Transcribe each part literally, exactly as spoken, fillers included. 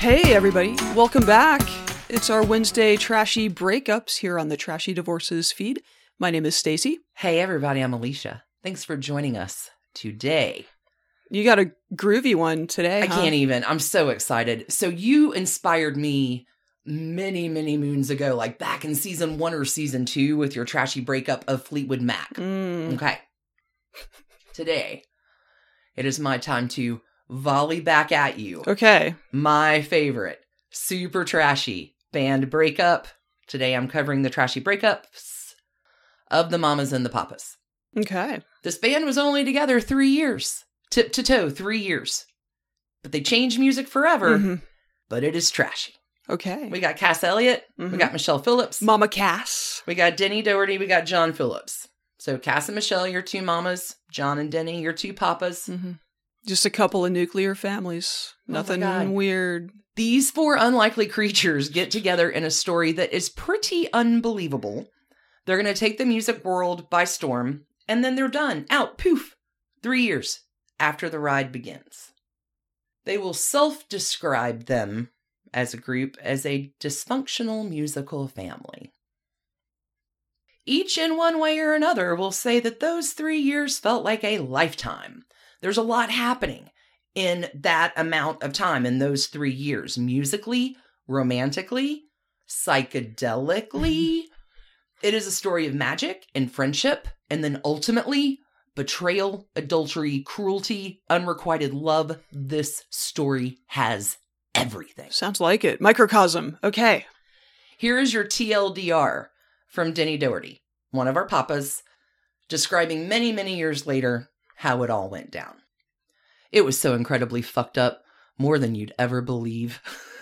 Hey everybody, welcome back. It's our Wednesday Trashy Breakups here on the Trashy Divorces feed. My name is Stacy. Hey everybody, I'm Alicia. Thanks for joining us today. You got a groovy one today, I huh? can't even. I'm so excited. So you inspired me many, many moons ago, like back in season one or season two with your trashy breakup of Fleetwood Mac. Mm. Okay. Today, it is my time to volley back at you. Okay. My favorite, super trashy band breakup. Today I'm covering the trashy breakups of the Mamas and the Papas. Okay. This band was only together three years. Tip to toe, three years. But they changed music forever, Mm-hmm. but it is trashy. Okay. We got Cass Elliot, Mhm. we got Michelle Phillips, Mama Cass. we got Denny Doherty, we got John Phillips. So Cass and Michelle, your two mamas. John and Denny, your two papas. Mm-hmm. Just a couple of nuclear families. Oh my Nothing God. weird. These four unlikely creatures get together in a story that is pretty unbelievable. They're going to take the music world by storm, and then they're done. Out. Poof. Three years after the ride begins. They will self-describe them as a group as a dysfunctional musical family. Each in one way or another will say that those three years felt like a lifetime. There's a lot happening in that amount of time in those three years. Musically, romantically, psychedelically. It is a story of magic and friendship, and then ultimately, betrayal, adultery, cruelty, unrequited love. This story has everything. Sounds like it. Microcosm. Okay. Here is your T L D R from Denny Doherty, one of our papas, describing many, many years later how it all went down. It was so incredibly fucked up, more than you'd ever believe.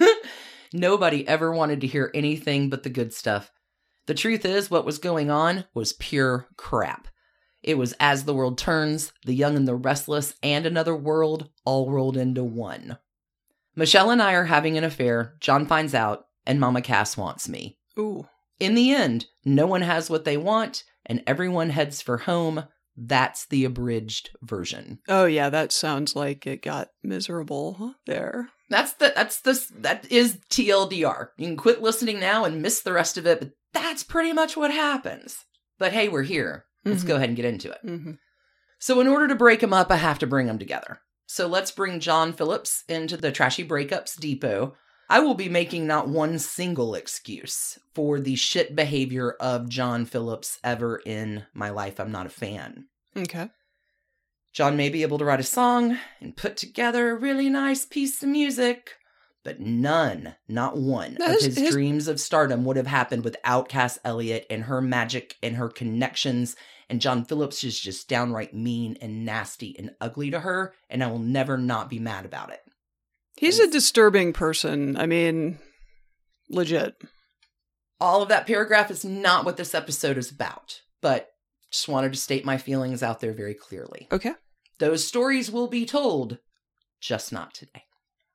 Nobody ever wanted to hear anything but the good stuff. The truth is, what was going on was pure crap. It was As the World Turns, The Young and the Restless, and Another World all rolled into one. Michelle and I are having an affair, John finds out, and Mama Cass wants me. Ooh. In the end, no one has what they want, and everyone heads for home. That's the abridged version. Oh yeah, that sounds like it got miserable there. That's the that's the that is T L D R. You can quit listening now and miss the rest of it, but that's pretty much what happens. But hey, we're here. Let's Mhm. go ahead and get into it. Mm-hmm. So in order to break them up, I have to bring them together. So let's bring John Phillips into the Trashy Breakups Depot. I will be making not one single excuse for the shit behavior of John Phillips ever in my life. I'm not a fan. Okay. John may be able to write a song and put together a really nice piece of music, but none, not one, That of is- his, his- dreams of stardom would have happened without Cass Elliot and her magic and her connections. And John Phillips is just downright mean and nasty and ugly to her, and I will never not be mad about it. He's a disturbing person. I mean, legit. All of that paragraph is not what this episode is about, but just wanted to state my feelings out there very clearly. Okay. Those stories will be told, just not today.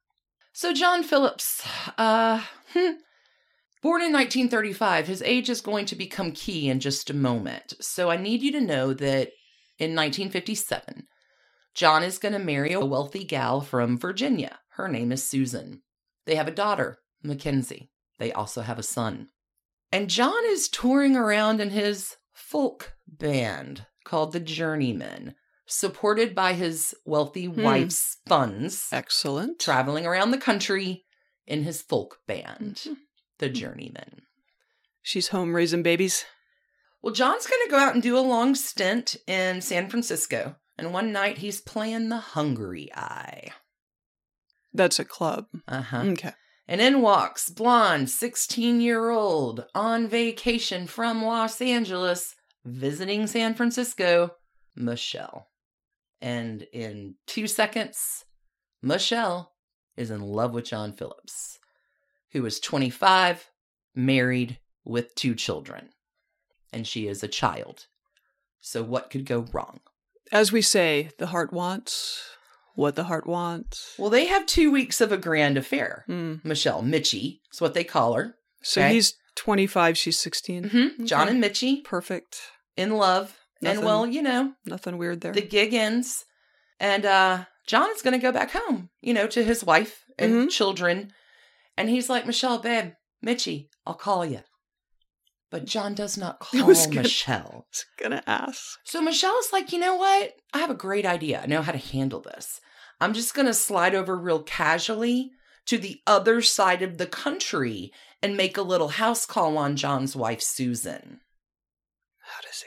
So John Phillips, uh, hmm, born in nineteen thirty-five, his age is going to become key in just a moment. So I need you to know that in nineteen fifty-seven, John is going to marry a wealthy gal from Virginia. Her name is Susan. They have a daughter, Mackenzie. They also have a son. And John is touring around in his folk band called the Journeymen, supported by his wealthy Hmm. wife's funds, Excellent. traveling around the country in his folk band, Mhm. the Journeymen. She's home raising babies. Well, John's going to go out and do a long stint in San Francisco, and one night he's playing the Hungry Eye. That's a club. Uh-huh. Okay. And in walks blonde sixteen-year-old on vacation from Los Angeles, visiting San Francisco, Michelle. And in two seconds, Michelle is in love with John Phillips, who is twenty-five, married with two children. And she is a child. So what could go wrong? As we say, the heart wants what the heart wants. Well, they have two weeks of a grand affair. Mm. Michelle, Mitchie, is what they call her. So Okay. he's twenty-five, she's sixteen. Mm-hmm. John Okay. and Mitchie, Perfect. in love. Nothing- And well, you know, Nothing weird there. the gig ends. And uh, John is going to go back home, you know, to his wife and Mhm. children. And he's like, Michelle, babe, Mitchie, I'll call you. But John does not I call was gonna- Michelle. I was gonna ask. So Michelle's like, you know what? I have a great idea. I know how to handle this. I'm just going to slide over real casually to the other side of the country and make a little house call on John's wife, Susan. How does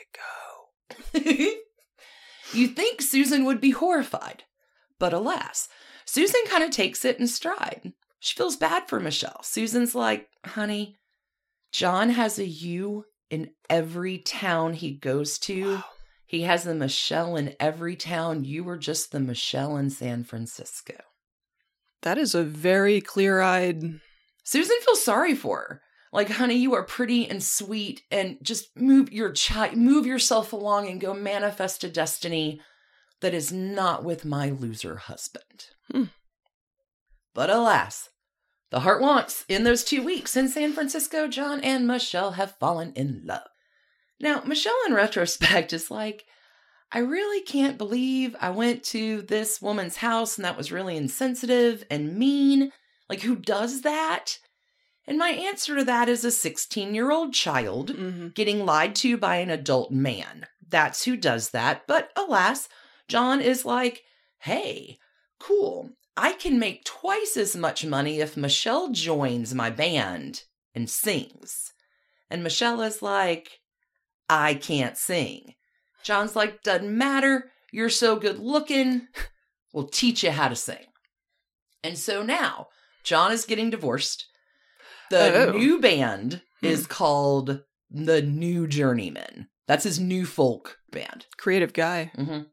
it go? You think Susan would be horrified, but alas, Susan kind of takes it in stride. She feels bad for Michelle. Susan's like, honey, John has a U in every town he goes to. Wow. He has a Michelle in every town. You were just the Michelle in San Francisco. That is a very clear-eyed... Susan feels sorry for her. Like, honey, you are pretty and sweet, and just move your chi- move yourself along and go manifest a destiny that is not with my loser husband. Hmm. But alas, the heart wants. In those two weeks in San Francisco, John and Michelle have fallen in love. Now, Michelle, in retrospect, is like, I really can't believe I went to this woman's house and that was really insensitive and mean. Like, who does that? And my answer to that is a sixteen-year-old child Mm-hmm. getting lied to by an adult man. That's who does that. But alas, John is like, hey, cool. I can make twice as much money if Michelle joins my band and sings. And Michelle is like, I can't sing. John's like, doesn't matter. You're so good looking. We'll teach you how to sing. And so now, John is getting divorced. The Oh. new band Hmm. is called The New Journeymen. That's his new folk band. Creative guy. Mm-hmm.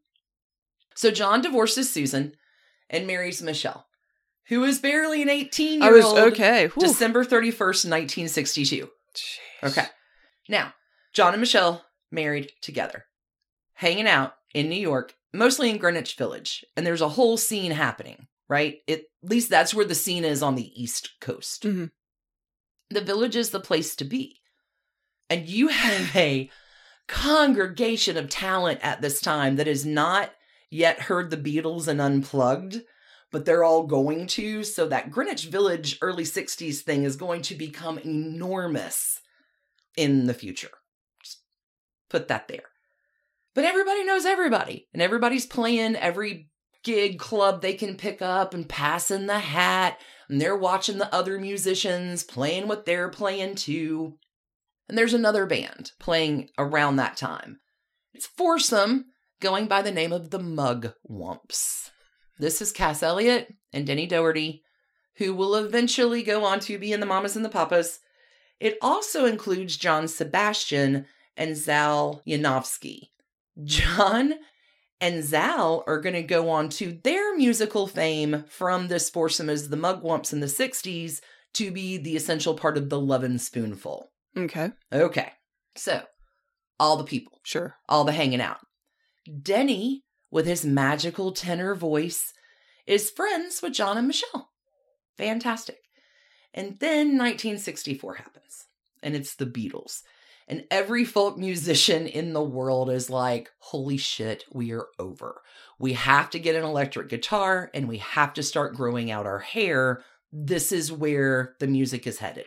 So John divorces Susan and marries Michelle, who is barely an I eighteen-year-old. was okay. Whew. December thirty-first, nineteen sixty-two. Jeez. Okay. Now, John and Michelle married together, hanging out in New York, mostly in Greenwich Village. And there's a whole scene happening, right? It, at least that's where the scene is on the East Coast. Mm-hmm. The Village is the place to be. And you have a congregation of talent at this time that has not yet heard the Beatles and Unplugged, but they're all going to. So that Greenwich Village early sixties thing is going to become enormous in the future. Just put that there. But everybody knows everybody, and everybody's playing every gig club they can pick up and passing the hat, and they're watching the other musicians playing what they're playing too. And there's another band playing around that time. It's foursome, going by the name of the Mugwumps. This is Cass Elliot and Denny Doherty, who will eventually go on to be in the Mamas and the Papas. It also includes John Sebastian and Zal Yanofsky. John and Zal are going to go on to their musical fame from this foursome as the Mugwumps in the sixties to be the essential part of the Lovin' Spoonful. Okay. Okay, so all the people, Sure. all the hanging out. Denny, with his magical tenor voice, is friends with John and Michelle. Fantastic. And then nineteen sixty-four happens, and it's the Beatles. And every folk musician in the world is like, holy shit, we are over. We have to get an electric guitar, and we have to start growing out our hair. This is where the music is headed.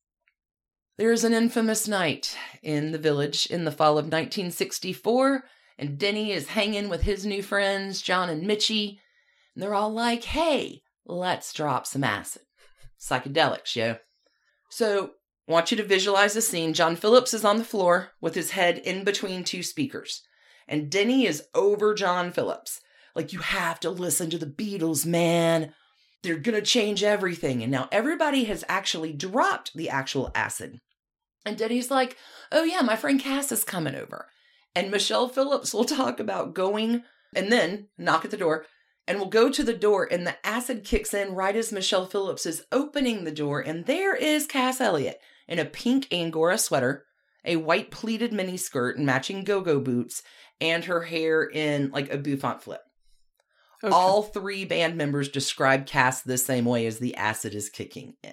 There's an infamous night in the Village in the fall of nineteen sixty-four, and Denny is hanging with his new friends, John and Mitchie, and they're all like, hey, let's drop some acid. Psychedelics, yo. So, I want you to visualize the scene. John Phillips is on the floor with his head in between two speakers, and Denny is over John Phillips. Like, you have to listen to the Beatles, man. They're gonna change everything. And now everybody has actually dropped the actual acid. And Denny's like, oh yeah, my friend Cass is coming over. And Michelle Phillips will talk about going and then knock at the door, and we'll go to the door, and the acid kicks in right as Michelle Phillips is opening the door, and there is Cass Elliot in a pink Angora sweater, a white pleated miniskirt and matching go-go boots, and her hair in like a bouffant flip. Okay. All three band members describe Cass the same way as the acid is kicking in.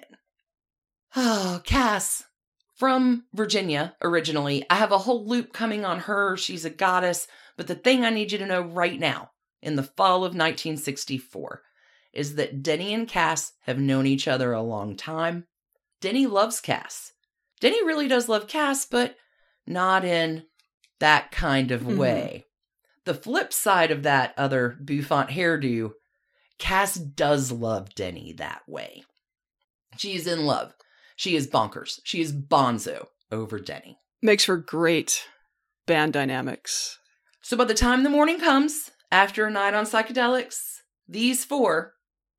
Oh, Cass, from Virginia originally. I have a whole loop coming on her. She's a goddess. But the thing I need you to know right now, in the fall of nineteen sixty-four, is that Denny and Cass have known each other a long time. Denny loves Cass. Denny really does love Cass, but not in that kind of Mm-hmm. way. The flip side of that other bouffant hairdo, Cass does love Denny that way. She is in love. She is bonkers. She is bonzo over Denny. Makes for great band dynamics. So by the time the morning comes, after a night on psychedelics, these four,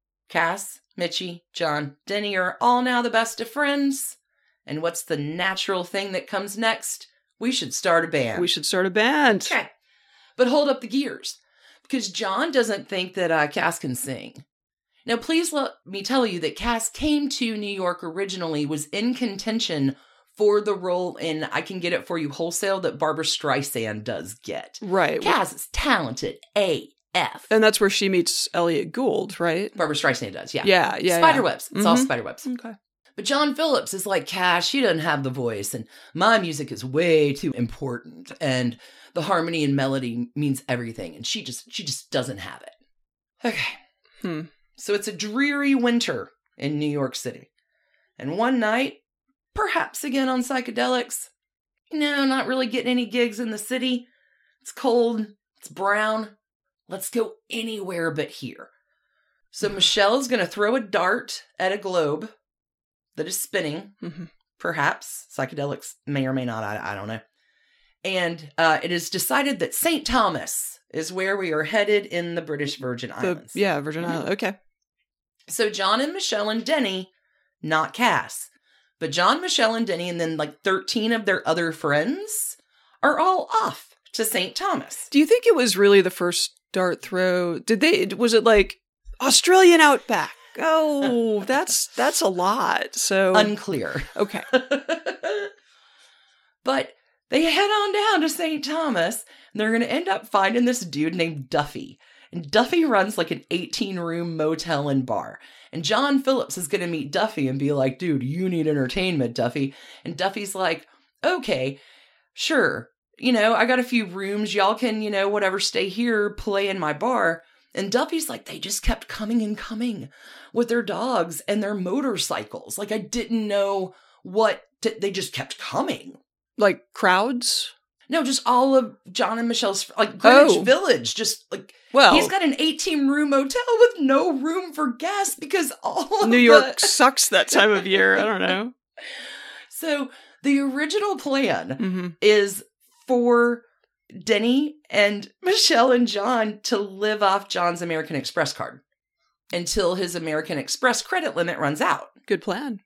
Cass, Mitchie, John, Denny, are all now the best of friends. And what's the natural thing that comes next? We should start a band. We should start a band. Okay. But hold up the gears, because John doesn't think that uh, Cass can sing. Now, please let me tell you that Cass came to New York originally, was in contention for the role in I Can Get It For You Wholesale that Barbra Streisand does get. Right. Cass is talented A F. And that's where she meets Elliot Gould, right? Barbra Streisand does, yeah. Yeah, yeah. Spiderwebs. Yeah. It's all Mhm. spiderwebs. Okay. But John Phillips is like, Cass, she doesn't have the voice, and my music is way too important, and the harmony and melody means everything, and she just she just doesn't have it. Okay. Hmm. So it's a dreary winter in New York City. And one night, perhaps again on psychedelics, you know, not really getting any gigs in the city. It's cold. It's brown. Let's go anywhere but here. So Michelle's going to throw a dart at a globe that is spinning. Mm-hmm. Perhaps. Psychedelics may or may not. I, I don't know. And uh, it is decided that Saint Thomas is where we are headed in the British Virgin The, Islands. yeah, Virgin Mhm. Islands. Okay. So John and Michelle and Denny, not Cass, but John, Michelle, and Denny, and then like thirteen of their other friends are all off to Saint Thomas. Do you think it was really the first dart throw? Did they, was it like Australian Outback? Oh, that's, that's a lot. So, Unclear. okay. But they head on down to Saint Thomas, and they're going to end up finding this dude named Duffy. And Duffy runs like an eighteen-room motel and bar. And John Phillips is going to meet Duffy and be like, dude, you need entertainment, Duffy. And Duffy's like, okay, sure. You know, I got a few rooms. Y'all can, you know, whatever, stay here, play in my bar. And Duffy's like, they just kept coming and coming with their dogs and their motorcycles. Like, I didn't know what, to, they just kept coming. Like crowds? No, just all of John and Michelle's, like, Greenwich Oh. Village. Just, like, Well, he's got an eighteen-room motel with no room for guests because all of New York the... sucks that time of year. I don't know. So, the original plan Mm-hmm. is for Denny and Michelle and John to live off John's American Express card until his American Express credit limit runs out. Good plan.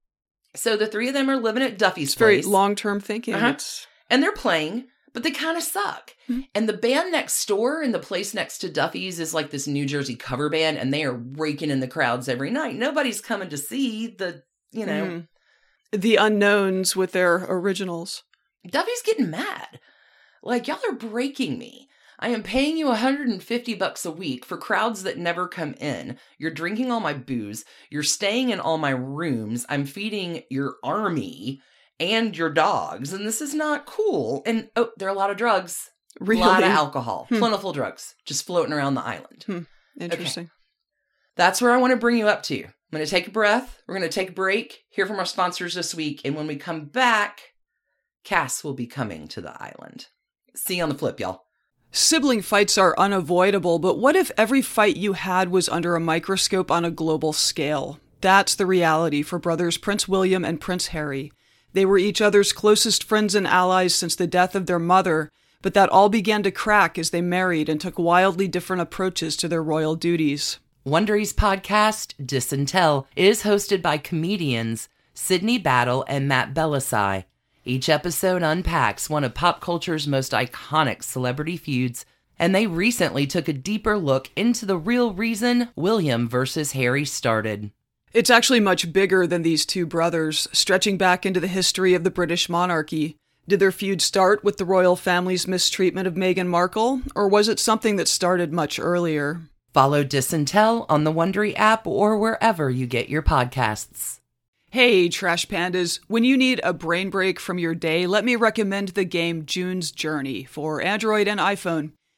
So the three of them are living at Duffy's It's very place. long-term thinking. Uh-huh. It's And they're playing, but they kind of suck. Mm-hmm. And the band next door in the place next to Duffy's is like this New Jersey cover band, and they are raking in the crowds every night. Nobody's coming to see the, you know. Mhm. The unknowns with their originals. Duffy's getting mad. Like, y'all are breaking me. I am paying you one hundred fifty bucks a week for crowds that never come in. You're drinking all my booze. You're staying in all my rooms. I'm feeding your army and your dogs. And this is not cool. And, oh, there are a lot of drugs. Really? A lot of alcohol. Hmm. Plentiful drugs. Just floating around the island. Hmm. Interesting. That's where I want to bring you up to. I'm going to take a breath. We're going to take a break, hear from our sponsors this week. And when we come back, Cass will be coming to the island. See you on the flip, y'all. Sibling fights are unavoidable, but what if every fight you had was under a microscope on a global scale? That's the reality for brothers Prince William and Prince Harry. They were each other's closest friends and allies since the death of their mother, but that all began to crack as they married and took wildly different approaches to their royal duties. Wondery's podcast, Dis and Tell, is hosted by comedians Sydney Battle and Matt Belisai. Each episode unpacks one of pop culture's most iconic celebrity feuds, and they recently took a deeper look into the real reason William versus Harry started. It's actually much bigger than these two brothers, stretching back into the history of the British monarchy. Did their feud start with the royal family's mistreatment of Meghan Markle, or was it something that started much earlier? Follow Dis and Tell on the Wondery app or wherever you get your podcasts. Hey, Trash Pandas, when you need a brain break from your day, let me recommend the game June's Journey for Android and iPhone.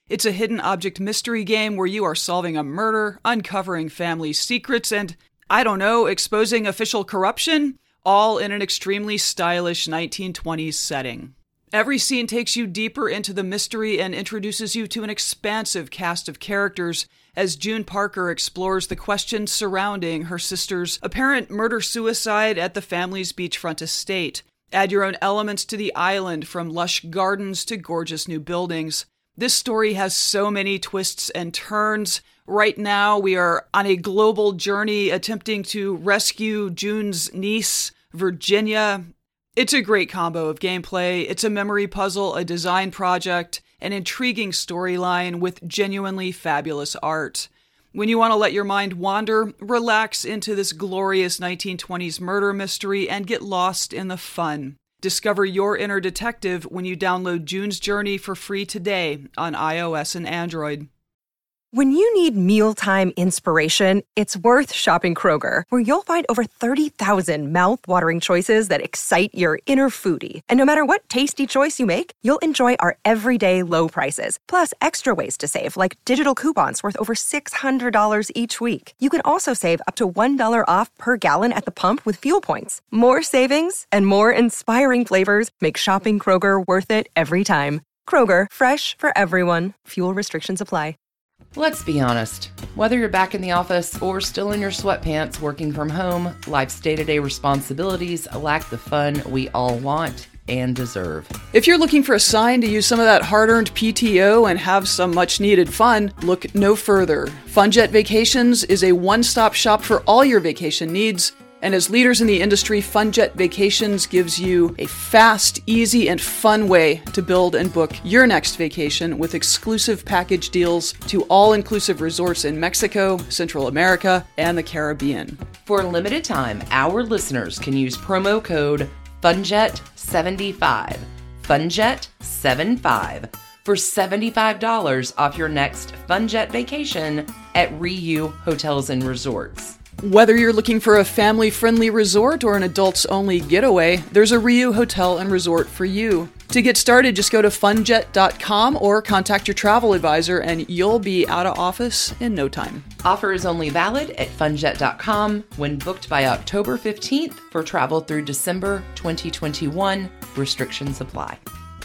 It's a hidden object mystery game where you are solving a murder, uncovering family secrets, and, I don't know, exposing official corruption, all in an extremely stylish nineteen twenties setting. Every scene takes you deeper into the mystery and introduces you to an expansive cast of characters as June Parker explores the questions surrounding her sister's apparent murder-suicide at the family's beachfront estate. Add your own elements to the island, from lush gardens to gorgeous new buildings. This story has so many twists and turns. Right now, we are on a global journey attempting to rescue June's niece, Virginia. It's a great combo of gameplay. It's a memory puzzle, a design project, an intriguing storyline with genuinely fabulous art. When you want to let your mind wander, relax into this glorious nineteen twenties murder mystery and get lost in the fun. Discover your inner detective when you download June's Journey for free today on iOS and Android. When you need mealtime inspiration, it's worth shopping Kroger, where you'll find over thirty thousand mouth-watering choices that excite your inner foodie. And no matter what tasty choice you make, you'll enjoy our everyday low prices, plus extra ways to save, like digital coupons worth over six hundred dollars each week. You can also save up to one dollar off per gallon at the pump with fuel points. More savings and more inspiring flavors make shopping Kroger worth it every time. Kroger, fresh for everyone. Fuel restrictions apply. Let's be honest. Whether you're back in the office or still in your sweatpants working from home, life's day-to-day responsibilities lack the fun we all want and deserve. If you're looking for a sign to use some of that hard-earned P T O and have some much-needed fun, look no further. FunJet Vacations is a one-stop shop for all your vacation needs. And as leaders in the industry, FunJet Vacations gives you a fast, easy, and fun way to build and book your next vacation with exclusive package deals to all-inclusive resorts in Mexico, Central America, and the Caribbean. For a limited time, our listeners can use promo code FUNJET seventy-five, FUNJET seventy-five, for seventy-five dollars off your next FunJet vacation at Riu Hotels and Resorts. Whether you're looking for a family-friendly resort or an adults-only getaway, there's a Riu Hotel and Resort for you. To get started, just go to funjet dot com or contact your travel advisor and you'll be out of office in no time. Offer is only valid at funjet dot com when booked by October fifteenth for travel through December twenty twenty-one. Restrictions apply.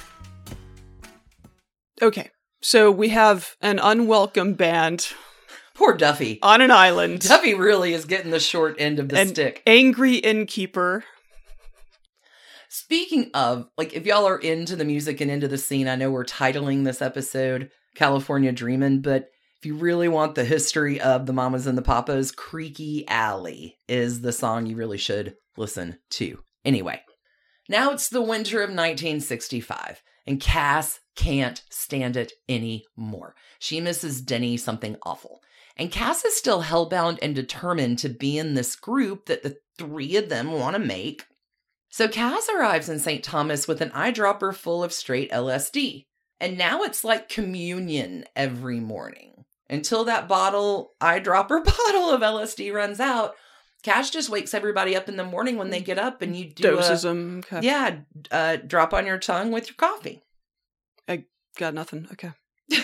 Okay, so we have an unwelcome band. Poor Duffy. On an island. Duffy really is getting the short end of the An stick. Angry innkeeper. Speaking of, like, if y'all are into the music and into the scene, I know we're titling this episode California Dreamin', but if you really want the history of the Mamas and the Papas, Creaky Alley is the song you really should listen to. Anyway, now it's the winter of nineteen sixty-five, and Cass can't stand it anymore. She misses Denny something awful. And Cass is still hellbound and determined to be in this group that the three of them want to make. So Cass arrives in Saint Thomas with an eyedropper full of straight L S D. And now it's like communion every morning. Until that bottle, eyedropper bottle of L S D runs out, Cass just wakes everybody up in the morning when they get up and you do Doses a, them. Okay. Yeah, uh, drop on your tongue with your coffee. I got nothing. Okay.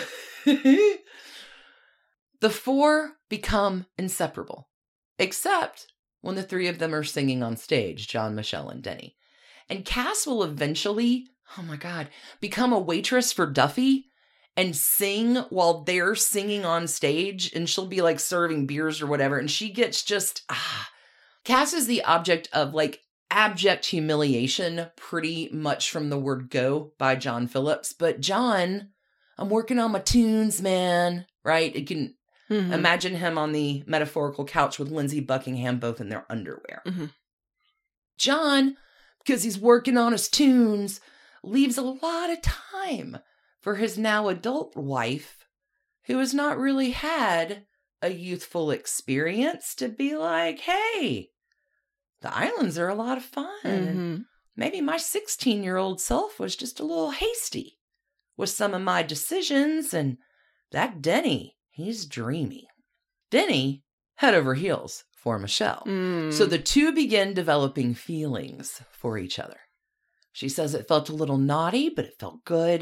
The four become inseparable, except when the three of them are singing on stage, John, Michelle, and Denny. And Cass will eventually, oh my God, become a waitress for Duffy and sing while they're singing on stage, and she'll be like serving beers or whatever, and she gets just, ah. Cass is the object of like abject humiliation, pretty much from the word go by John Phillips. But John, I'm working on my tunes, man, right? It can... Mm-hmm. Imagine him on the metaphorical couch with Lindsey Buckingham, both in their underwear. Mm-hmm. John, because he's working on his tunes, leaves a lot of time for his now adult wife, who has not really had a youthful experience, to be like, hey, the islands are a lot of fun. Mm-hmm. And maybe my sixteen-year-old self was just a little hasty with some of my decisions, and that Denny... he's dreamy. Denny, head over heels for Michelle. Mm. So the two begin developing feelings for each other. She says it felt a little naughty, but it felt good.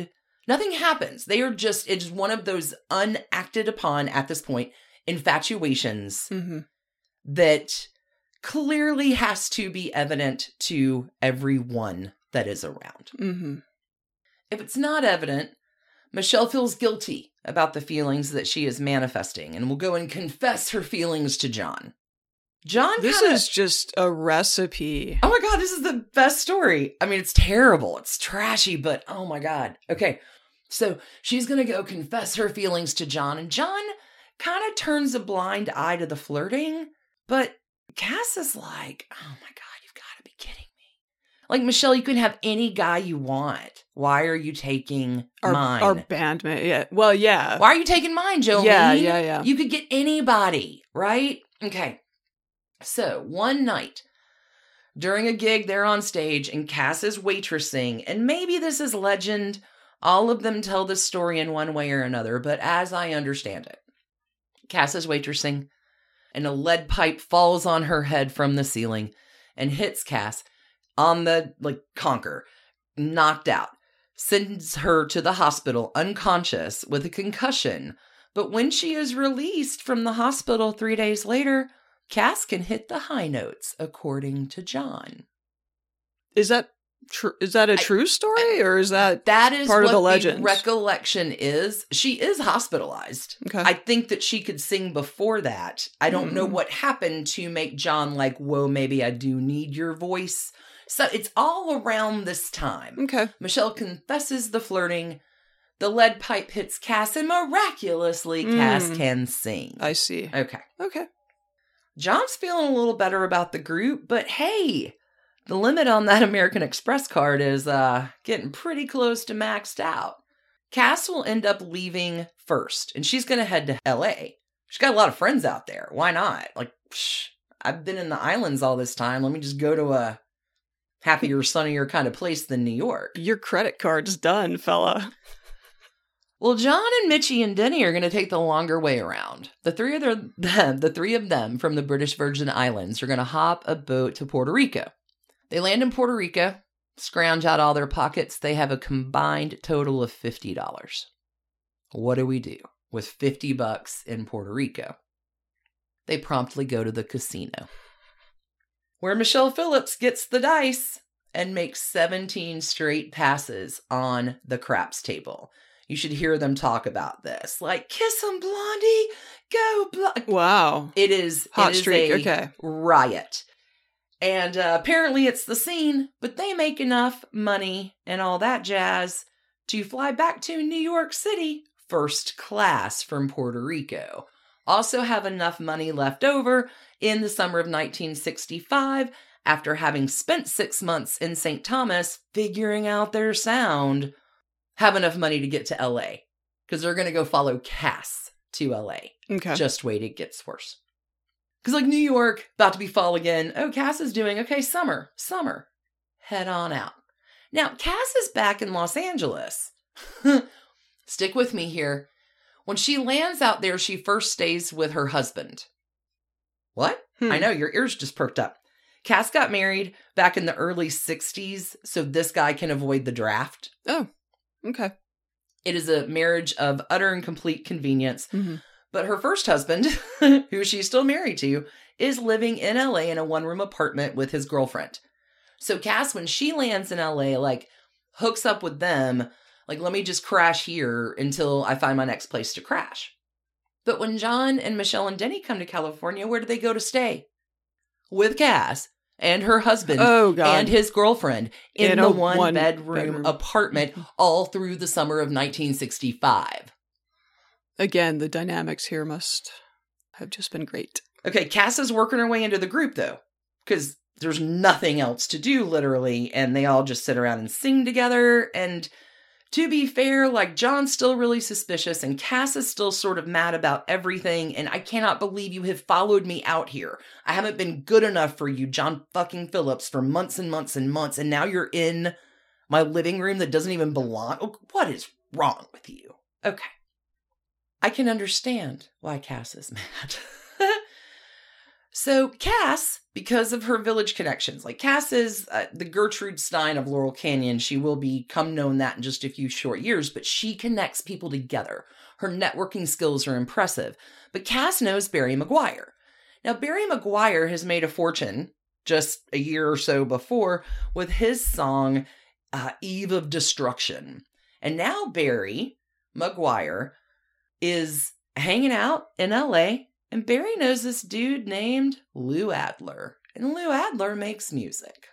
Nothing happens. They are just, it's one of those unacted upon at this point infatuations Mm-hmm. that clearly has to be evident to everyone that is around. Mm-hmm. If it's not evident, Michelle feels guilty about the feelings that she is manifesting and will go and confess her feelings to John. John This kinda, is just a recipe. oh my God, this is the best story. I mean, it's terrible. It's trashy, but oh my God. Okay, so she's going to go confess her feelings to John, and John kind of turns a blind eye to the flirting, but Cass is like, oh my God, you've got to be kidding me. Like, Michelle, you can have any guy you want. Why are you taking Our, mine? our bandmate. Yeah. Well, yeah. Why are you taking mine, Jolene? Yeah, yeah, yeah. You could get anybody, right? Okay. So, one night, during a gig, they're on stage, and Cass is waitressing, and maybe this is legend. All of them tell this story in one way or another, but as I understand it, Cass is waitressing, and a lead pipe falls on her head from the ceiling and hits Cass on the, like, conker, knocked out, sends her to the hospital unconscious with a concussion. But when she is released from the hospital three days later, Cass can hit the high notes, according to John. Is that true? Is that a true story, or is that That is part what of the legend? recollection is. She is hospitalized. Okay. I think that she could sing before that. I don't know Mm. what happened to make John like, whoa, maybe I do need your voice. So it's all around this time. Okay. Michelle confesses the flirting. The lead pipe hits Cass, and miraculously, Cass Mm. can sing. I see. Okay. Okay. John's feeling a little better about the group, but hey, the limit on that American Express card is uh, getting pretty close to maxed out. Cass will end up leaving first, and she's going to head to L A. She's got a lot of friends out there. Why not? Like, psh, I've been in the islands all this time. Let me just go to a happier, sunnier kind of place than New York. Your credit card's done, fella. Well, John and Mitchie and Denny are going to take the longer way around. The three of them, the three of them from the British Virgin Islands are going to hop a boat to Puerto Rico. They land in Puerto Rico, scrounge out all their pockets. They have a combined total of fifty dollars. What do we do with fifty bucks in Puerto Rico? They promptly go to the casino, where Michelle Phillips gets the dice and makes seventeen straight passes on the craps table. You should hear them talk about this. Like, kiss 'em, Blondie. Go, Blondie. Wow. It is, Hot it is streak. a Okay. riot. And uh, apparently it's the scene, but they make enough money and all that jazz to fly back to New York City first class from Puerto Rico. Also have enough money left over in the summer of nineteen sixty-five after having spent six months in Saint Thomas figuring out their sound. Have enough money to get to L A because they're going to go follow Cass to L A. Okay. Just wait, it gets worse. Because like New York, about to be fall again. Oh, Cass is doing, okay, summer, summer. Head on out. Now, Cass is back in Los Angeles. Stick with me here. When she lands out there, she first stays with her husband. What? Hmm. I know, your ears just perked up. Cass got married back in the early sixties, so this guy can avoid the draft. Oh, okay. It is a marriage of utter and complete convenience. Mm-hmm. But her first husband, who she's still married to, is living in L A in a one-room apartment with his girlfriend. So Cass, when she lands in L A, like, hooks up with them, like, let me just crash here until I find my next place to crash. But when John and Michelle and Denny come to California, where do they go to stay? With Cass and her husband Oh, God. and his girlfriend in, In the a one-bedroom one-bedroom. apartment all through the summer of nineteen sixty-five. Again, the dynamics here must have just been great. Okay, Cass is working her way into the group, though, because there's nothing else to do, literally, and they all just sit around and sing together, and to be fair, like, John's still really suspicious, and Cass is still sort of mad about everything, and I cannot believe you have followed me out here. I haven't been good enough for you, John fucking Phillips, for months and months and months, and now you're in my living room that doesn't even belong. Oh, what is wrong with you? Okay. I can understand why Cass is mad. So Cass, because of her village connections, like Cass is uh, the Gertrude Stein of Laurel Canyon. She will become known that in just a few short years, but she connects people together. Her networking skills are impressive. But Cass knows Barry McGuire. Now, Barry McGuire has made a fortune just a year or so before with his song, uh, Eve of Destruction. And now Barry McGuire is hanging out in L A, and Barry knows this dude named Lou Adler. And Lou Adler makes music.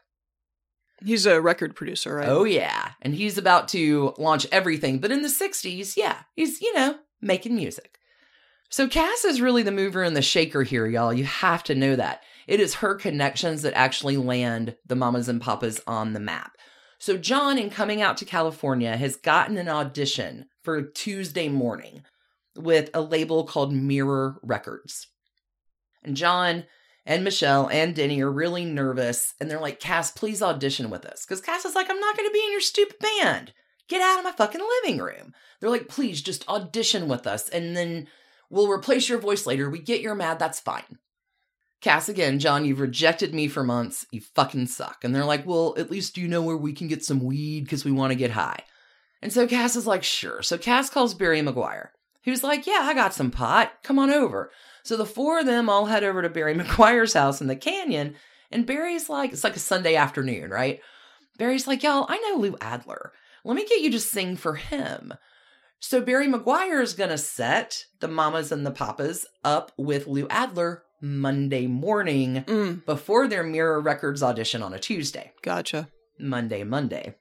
He's a record producer, right? Oh, yeah. And he's about to launch everything. But in the sixties, yeah, he's, you know, making music. So Cass is really the mover and the shaker here, y'all. You have to know that. It is her connections that actually land the Mamas and Papas on the map. So John, in coming out to California, has gotten an audition for Tuesday Morning with a label called Mirror Records. And John and Michelle and Denny are really nervous. And they're like, Cass, please audition with us. Because Cass is like, I'm not going to be in your stupid band. Get out of my fucking living room. They're like, please just audition with us. And then we'll replace your voice later. We get you're mad. That's fine. Cass, again, John, you've rejected me for months. You fucking suck. And they're like, well, at least you know where we can get some weed because we want to get high. And so Cass is like, sure. So Cass calls Barry McGuire, who's like, yeah, I got some pot. Come on over. So the four of them all head over to Barry McGuire's house in the canyon. And Barry's like, it's like a Sunday afternoon, right? Barry's like, y'all, I know Lou Adler. Let me get you to sing for him. So Barry McGuire is going to set the Mamas and the Papas up with Lou Adler Monday morning Mm. before their Mirror Records audition on a Tuesday. Gotcha. Monday, Monday.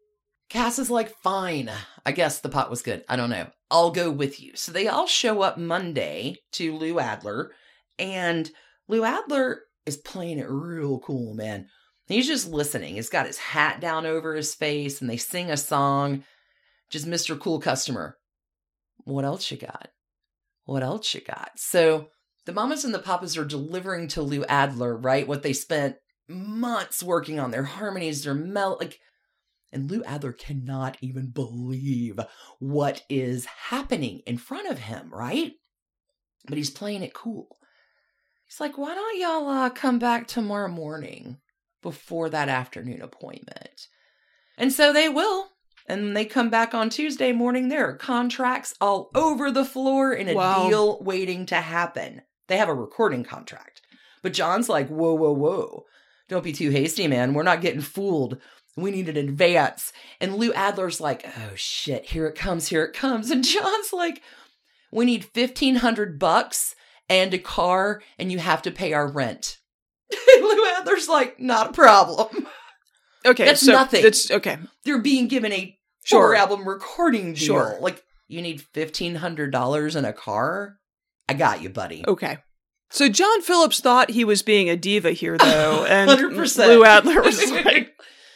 Cass is like, fine. I guess the pot was good. I don't know. I'll go with you. So they all show up Monday to Lou Adler, and Lou Adler is playing it real cool, man. He's just listening. He's got his hat down over his face, and they sing a song. Just Mister Cool Customer. What else you got? What else you got? So the Mamas and the Papas are delivering to Lou Adler, right? What they spent months working on, their harmonies, their mel, like, and Lou Adler cannot even believe what is happening in front of him, right? But he's playing it cool. He's like, why don't y'all uh, come back tomorrow morning before that afternoon appointment? And so they will. And they come back on Tuesday morning. There are contracts all over the floor and a Wow. deal waiting to happen. They have a recording contract. But John's like, whoa, whoa, whoa. Don't be too hasty, man. We're not getting fooled. We need an advance. And Lou Adler's like, oh, shit. Here it comes. Here it comes. And John's like, we need fifteen hundred bucks and a car, and you have to pay our rent. And Lou Adler's like, not a problem. Okay, That's so nothing. That's okay. They're being given a Sure. four album recording deal. Sure. Like, you need fifteen hundred dollars and a car? I got you, buddy. Okay. So John Phillips thought he was being a diva here, though, and one hundred percent. Lou Adler was like,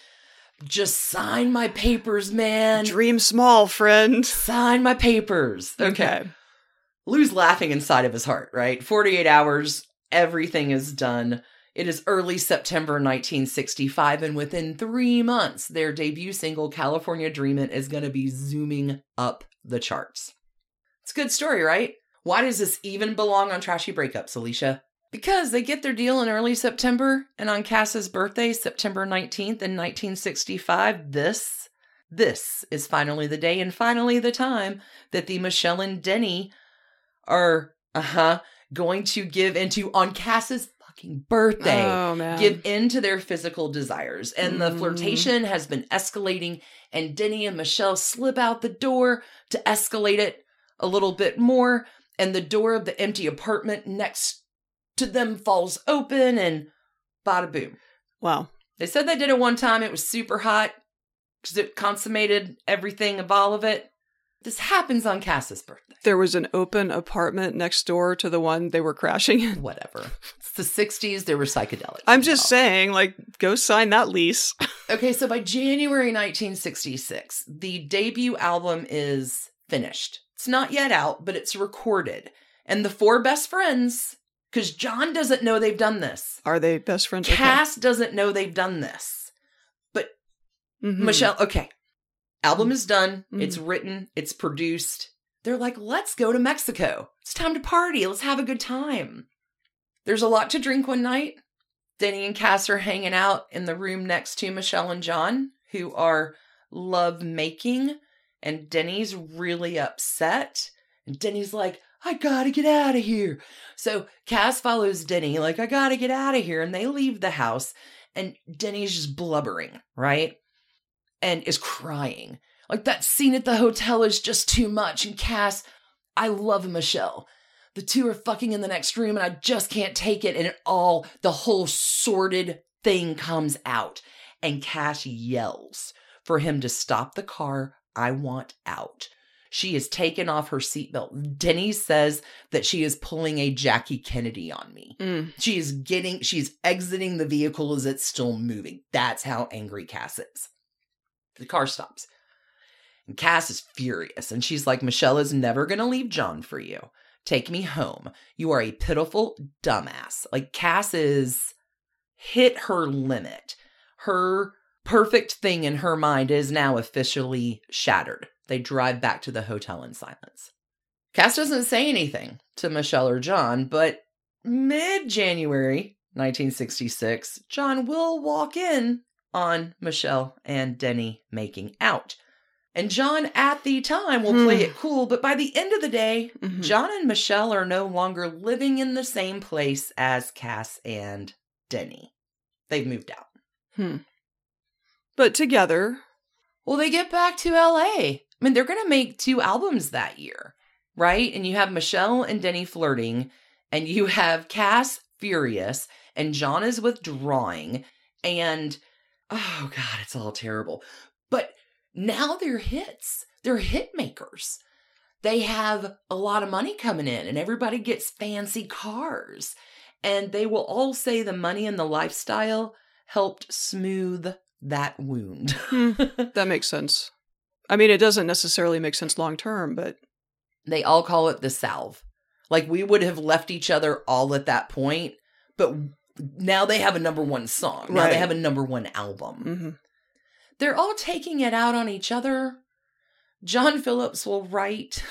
just sign my papers, man. dream small, friend. Sign my papers. Okay. Lou's laughing inside of his heart, right? forty-eight hours, everything is done. It is early September nineteen sixty-five, and within three months, their debut single, California Dreamin', is going to be zooming up the charts. It's a good story, right? Why does this even belong on Trashy Breakups, Alicia? Because they get their deal in early September, and on Cass's birthday, September nineteenth in nineteen sixty-five, this, this is finally the day and finally the time that the Michelle and Denny are, uh-huh, going to give into, on Cass's fucking birthday, Oh, man. give in to their physical desires. And the Mm. flirtation has been escalating, and Denny and Michelle slip out the door to escalate it a little bit more, and the door of the empty apartment next to them falls open, and bada boom. Wow. They said they did it one time. It was super hot because it consummated everything of all of it. This happens on Cass's birthday. There was an open apartment next door to the one they were crashing in. Whatever. It's the sixties. There were psychedelics. I'm just involved. saying, like, go sign that lease. Okay, so by January nineteen sixty-six, the debut album is finished. It's not yet out, but it's recorded. And the four best friends, because John doesn't know they've done this. Are they best friends? Okay. Cass doesn't know they've done this. But Mhm. Michelle, okay. Album is done. Mhm. It's written. It's produced. They're like, let's go to Mexico. It's time to party. Let's have a good time. There's a lot to drink one night. Denny and Cass are hanging out in the room next to Michelle and John, who are love making. And Denny's really upset. And Denny's like, I gotta get out of here. So Cass follows Denny, like, I gotta get out of here. And they leave the house. And Denny's just blubbering, right? And is crying. Like, that scene at the hotel is just too much. And Cass, I love Michelle. The two are fucking in the next room and I just can't take it. And it all, the whole sordid thing comes out. And Cass yells for him to stop the car. I want out. She is taken off her seatbelt. Denny says that she is pulling a Jackie Kennedy on me. Mm. She is getting, she's exiting the vehicle as it's still moving. That's how angry Cass is. The car stops. And Cass is furious. And she's like, Michelle is never going to leave John for you. Take me home. You are a pitiful dumbass. Like, Cass is hit her limit. Her perfect thing in her mind is now officially shattered. They drive back to the hotel in silence. Cass doesn't say anything to Michelle or John, but mid-January nineteen sixty-six, John will walk in on Michelle and Denny making out. And John, at the time, will play it cool, but by the end of the day, mm-hmm. John and Michelle are no longer living in the same place as Cass and Denny. They've moved out. Hmm. But together. Well, they get back to L A. I mean, they're going to make two albums that year, right? And you have Michelle and Denny flirting, and you have Cass furious, and John is withdrawing, and, oh God, it's all terrible. But now they're hits. They're hit makers. They have a lot of money coming in and everybody gets fancy cars. And they will all say the money and the lifestyle helped smooth that wound. hmm, that makes sense. I mean, it doesn't necessarily make sense long term, but... They all call it the salve. Like, we would have left each other all at that point, but now they have a number one song. Now right. they have a number one album. Mm-hmm. They're all taking it out on each other. John Phillips will write,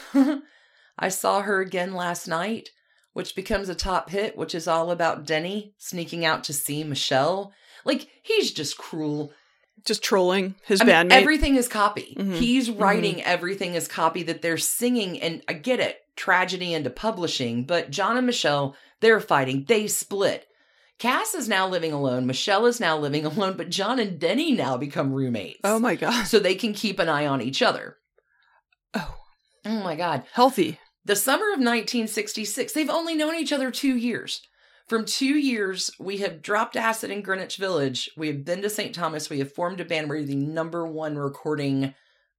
I Saw Her Again Last Night, which becomes a top hit, which is all about Denny sneaking out to see Michelle. Like, he's just cruel. Just trolling his I mean, bandmate. Everything is copy. Mm-hmm. He's writing mm-hmm. everything is copy that they're singing. And I get it, tragedy into publishing. But John and Michelle, they're fighting. They split. Cass is now living alone. Michelle is now living alone. But John and Denny now become roommates. Oh, my God. So they can keep an eye on each other. Oh. Oh, my God. Healthy. The summer of nineteen sixty-six, they've only known each other two years. From two years, we have dropped acid in Greenwich Village. We have been to Saint Thomas. We have formed a band. We're the number one recording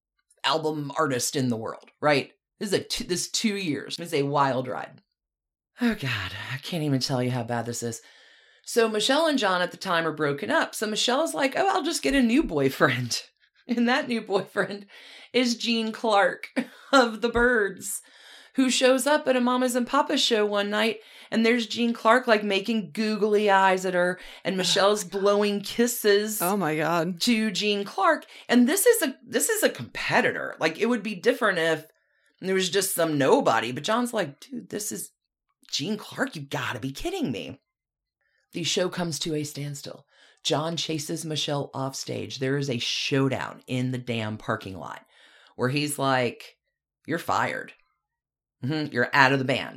album artist in the world, right? This is a two, this two years. It's a wild ride. Oh, God. I can't even tell you how bad this is. So Michelle and John at the time are broken up. So Michelle's like, oh, I'll just get a new boyfriend. And that new boyfriend is Gene Clark of the Byrds, who shows up at a Mamas and Papas show one night. And there's Gene Clark, like, making googly eyes at her. And Michelle's oh blowing kisses. Oh, my God. To Gene Clark. And this is a this is a competitor. Like, it would be different if there was just some nobody. But John's like, dude, this is Gene Clark. You gotta be kidding me. The show comes to a standstill. John chases Michelle off stage. There is a showdown in the damn parking lot where he's like, you're fired. Mm-hmm, you're out of the band.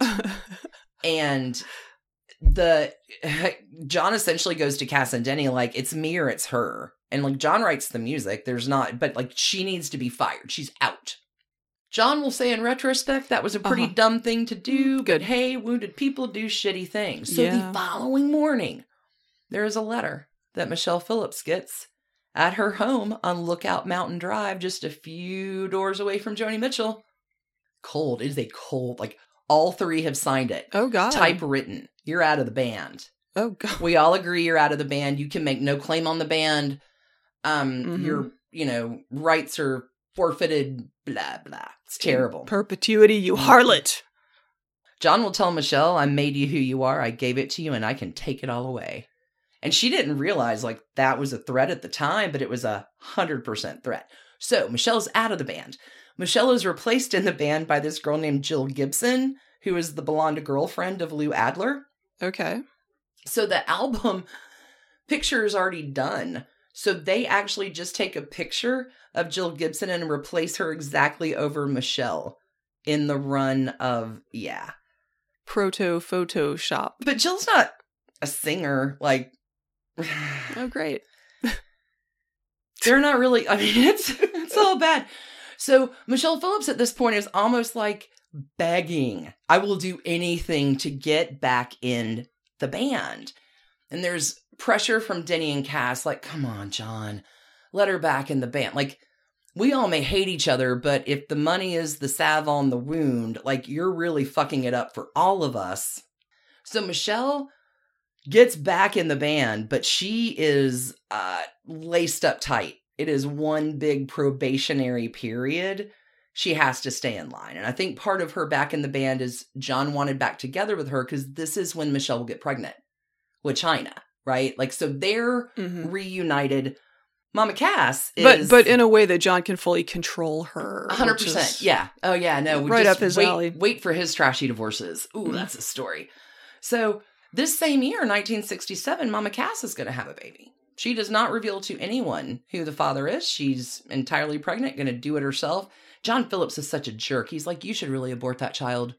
And the John essentially goes to Cass and Denny like, it's me or it's her. And like, John writes the music. There's not, but like, she needs to be fired. She's out. John will say in retrospect, that was a pretty uh-huh. dumb thing to do. Good. But hey, wounded people do shitty things. So yeah. the following morning, there is a letter that Michelle Phillips gets at her home on Lookout Mountain Drive, just a few doors away from Joni Mitchell. Cold. It is a cold, like, all three have signed it. Oh, God. Typewritten. You're out of the band. Oh, God. We all agree you're out of the band. You can make no claim on the band. Um, mm-hmm. Your, you know, rights are forfeited, blah, blah. It's terrible. Perpetuity, you harlot. John will tell Michelle, I made you who you are. I gave it to you and I can take it all away. And she didn't realize, like, that was a threat at the time, but it was a one hundred percent threat. So Michelle's out of the band. Michelle is replaced in the band by this girl named Jill Gibson, who is the blonde girlfriend of Lou Adler. Okay. So the album picture is already done. So they actually just take a picture of Jill Gibson and replace her exactly over Michelle in the run of, yeah. Proto Photoshop. But Jill's not a singer, like... Oh, great. They're not really, I mean, it's it's all bad. So Michelle Phillips at this point is almost like begging, I will do anything to get back in the band. And there's pressure from Denny and Cass, like, come on, John, let her back in the band. Like, we all may hate each other, but if the money is the salve on the wound, like, you're really fucking it up for all of us. So Michelle gets back in the band, but she is uh, laced up tight. It is one big probationary period. She has to stay in line. And I think part of her back in the band is John wanted back together with her because this is when Michelle will get pregnant with China, right? Like, so they're mm-hmm. reunited. Mama Cass is... But but in a way that John can fully control her. one hundred percent. Yeah. Oh, yeah. No. We right just up his wait, alley. Wait for his trashy divorces. Ooh, mm-hmm. that's a story. So this same year, nineteen sixty-seven, Mama Cass is going to have a baby. She does not reveal to anyone who the father is. She's entirely pregnant, going to do it herself. John Phillips is such a jerk. He's like, you should really abort that child.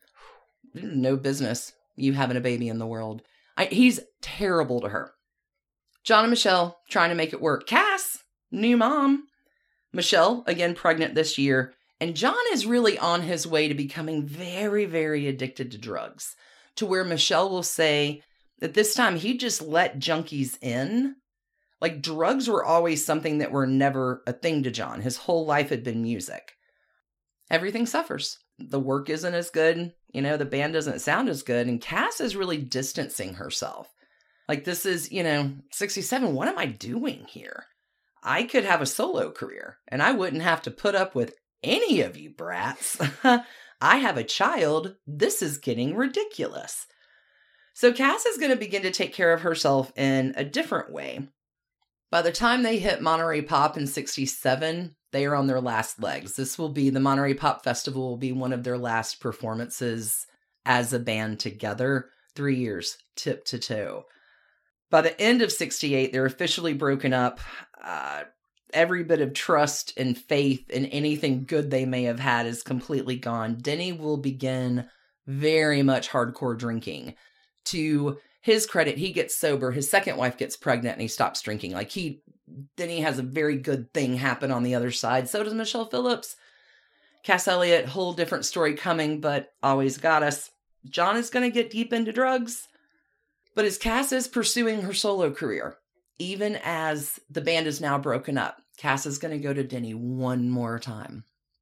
No business you having a baby in the world. I, he's terrible to her. John and Michelle trying to make it work. Cass, new mom. Michelle, again, pregnant this year. And John is really on his way to becoming very, very addicted to drugs. To where Michelle will say that this time he just let junkies in. Like, drugs were always something that were never a thing to John. His whole life had been music. Everything suffers. The work isn't as good. You know, the band doesn't sound as good. And Cass is really distancing herself. Like, this is, you know, sixty-seven. What am I doing here? I could have a solo career, and I wouldn't have to put up with any of you brats. I have a child. This is getting ridiculous. So Cass is going to begin to take care of herself in a different way. By the time they hit Monterey Pop in sixty-seven, they are on their last legs. This will be, the Monterey Pop Festival will be one of their last performances as a band together. Three years, tip to toe. By the end of sixty-eight, they're officially broken up. Uh, every bit of trust and faith in anything good they may have had is completely gone. Denny will begin very much hardcore drinking. To his credit, he gets sober. His second wife gets pregnant and he stops drinking. Like, he, Denny has a very good thing happen on the other side. So does Michelle Phillips. Cass Elliot, whole different story coming, but always got us. John is going to get deep into drugs. But as Cass is pursuing her solo career, even as the band is now broken up, Cass is going to go to Denny one more time.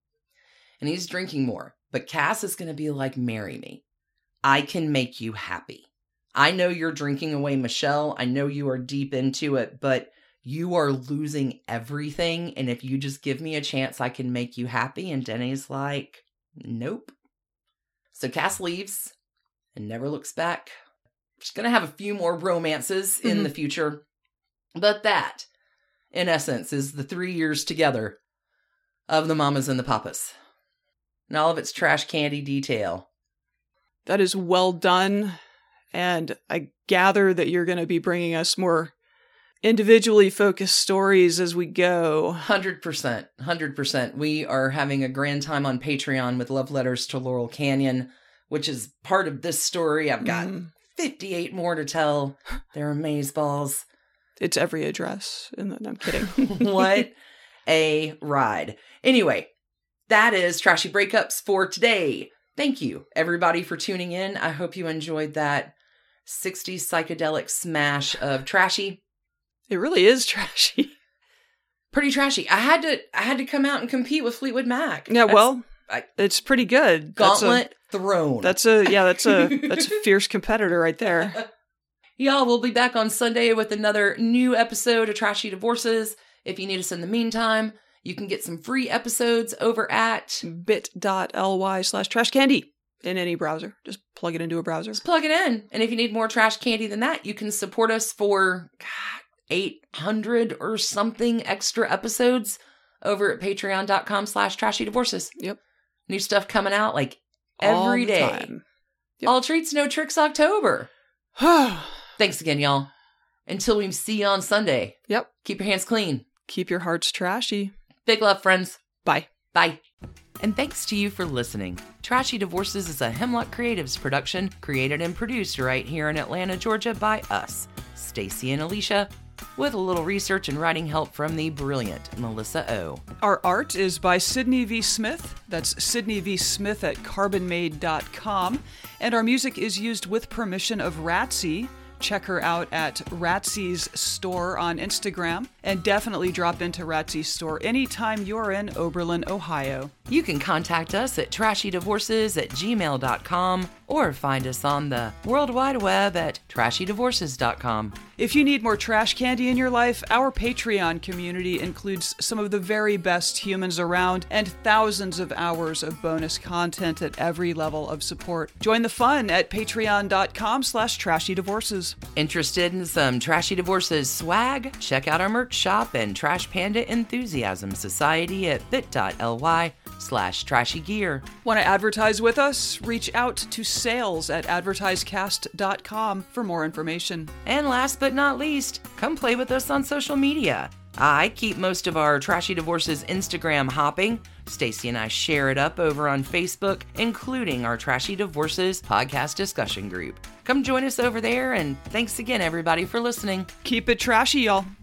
And he's drinking more. But Cass is going to be like, marry me. I can make you happy. I know you're drinking away Michelle. I know you are deep into it, but you are losing everything. And if you just give me a chance, I can make you happy. And Denny's like, nope. So Cass leaves and never looks back. She's going to have a few more romances in mm-hmm. the future. But that, in essence, is the three years together of the Mamas and the Papas. And all of its trash candy detail. That is well done. And I gather that you're going to be bringing us more individually focused stories as we go. one hundred percent. one hundred percent. We are having a grand time on Patreon with Love Letters to Laurel Canyon, which is part of this story. I've got mm. fifty-eight more to tell. They're amazeballs. It's every address. And I'm kidding. What a ride. Anyway, that is Trashy Breakups for today. Thank you, everybody, for tuning in. I hope you enjoyed that sixties psychedelic smash of trashy. It really is trashy. Pretty trashy. I had to I had to come out and compete with Fleetwood Mac. Yeah, that's, well, I, it's pretty good. Gauntlet that's a, thrown. That's a yeah, that's a that's a fierce competitor right there. Y'all, we'll be back on Sunday with another new episode of Trashy Divorces. If you need us in the meantime, you can get some free episodes over at bit.ly slash trash candy in any browser. Just plug it into a browser. Just plug it in. And if you need more trash candy than that, you can support us for God, eight hundred or something extra episodes over at patreon.com slash trashy divorces. Yep. New stuff coming out like every day. Time. Yep. All treats, no tricks October. Thanks again, y'all. Until we see you on Sunday. Yep. Keep your hands clean. Keep your hearts trashy. Big love, friends. Bye. Bye. And thanks to you for listening. Trashy Divorces is a Hemlock Creatives production, created and produced right here in Atlanta, Georgia by us, Stacy and Alicia, with a little research and writing help from the brilliant Melissa O. Our art is by Sydney V. Smith. That's Sydney V. Smith at carbon made dot com. And our music is used with permission of Ratsy. Check her out at Ratsy's store on Instagram, and definitely drop into Ratsy's store anytime you're in Oberlin, Ohio. You can contact us at trashy divorces at gmail dot com or find us on the World Wide Web at trashy divorces dot com. If you need more trash candy in your life, our Patreon community includes some of the very best humans around and thousands of hours of bonus content at every level of support. Join the fun at patreon dot com slash trashy divorces. Interested in some Trashy Divorces swag? Check out our merch shop and Trash Panda Enthusiasm Society at bit.ly slash trashy gear. Want to advertise with us? Reach out to sales at advertisecast dot com for more information. And last but not least, come play with us on social media. I keep most of our Trashy Divorces Instagram hopping. Stacy and I share it up over on Facebook, including our Trashy Divorces podcast discussion group. Come join us over there, and thanks again, everybody, for listening. Keep it trashy, y'all.